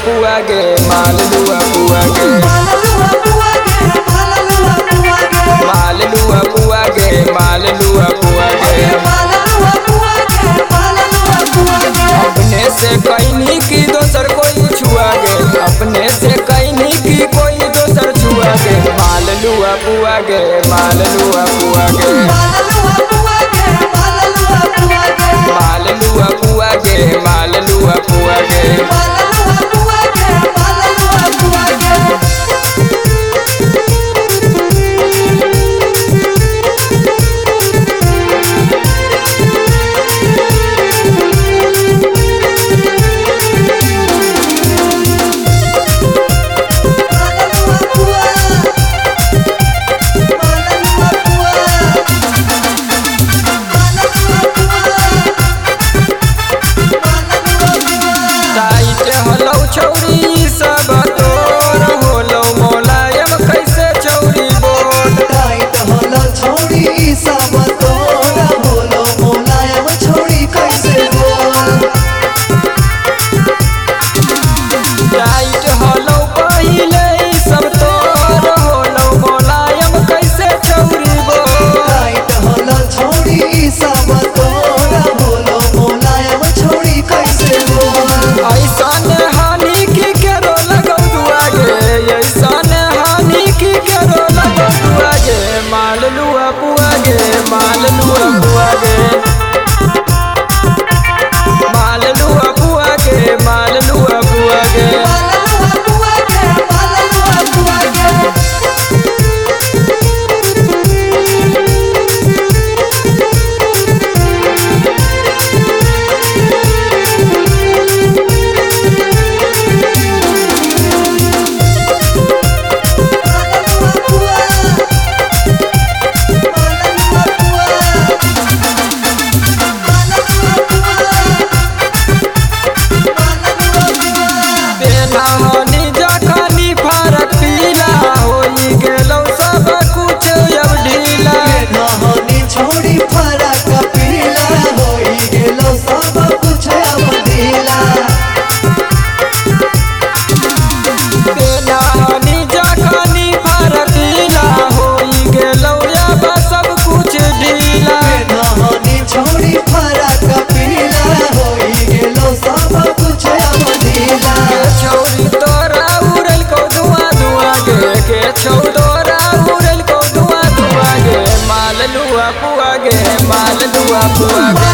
पुआ गे माल लुआ पुआ गे माल लुआ पुआ गे माल लुआ पुआ गे अपने से कहनी की दोसर कोई छुआ गे अपने से कहनी की कोई दोसर छुआ गे माल लुआ पुआ गे माल लुआ पुआ गे माल लुआ पुआ गे माल लुआ पुआ गे छौरी सब तोर होलो मोलायम कैसे छौरी बोल टाइट होलो छौरी सब तोर होलो मोलायम छौरी कैसे बोल टाइट होलो पहिले सब तोर होलो मोलायम कैसे छौरी बोल टाइट होलो छौरी सब तोर होलो मोलायम छौरी कैसे बोल ऐसन हानि की करो लगो दुआ गे ऐसन हानि की करो लगो दुआ गे माल लुआ पुआ गे माल लुआ पुआ गे माल लुआ पुआ गे माल लुआ पुआ गे हानि जखनी फरक पीला होई गेलो सब कुछ अब ढीला नहानी छोड़ी फरक पीला होई गेलो सब कुछ अब ढीला हानि जखनी फरक पीला होई गेलो अब सब कुछ ढीला नहानी छोड़ी फरक पीला होई गेलो सब कुछ अब ढीला छौरी तोरा उड़ल को धुआं धुआं गे के छौ तोरा उड़ल को धुआं धुआं गे माल लुआ पुआ गे माल लुआ पुआ गे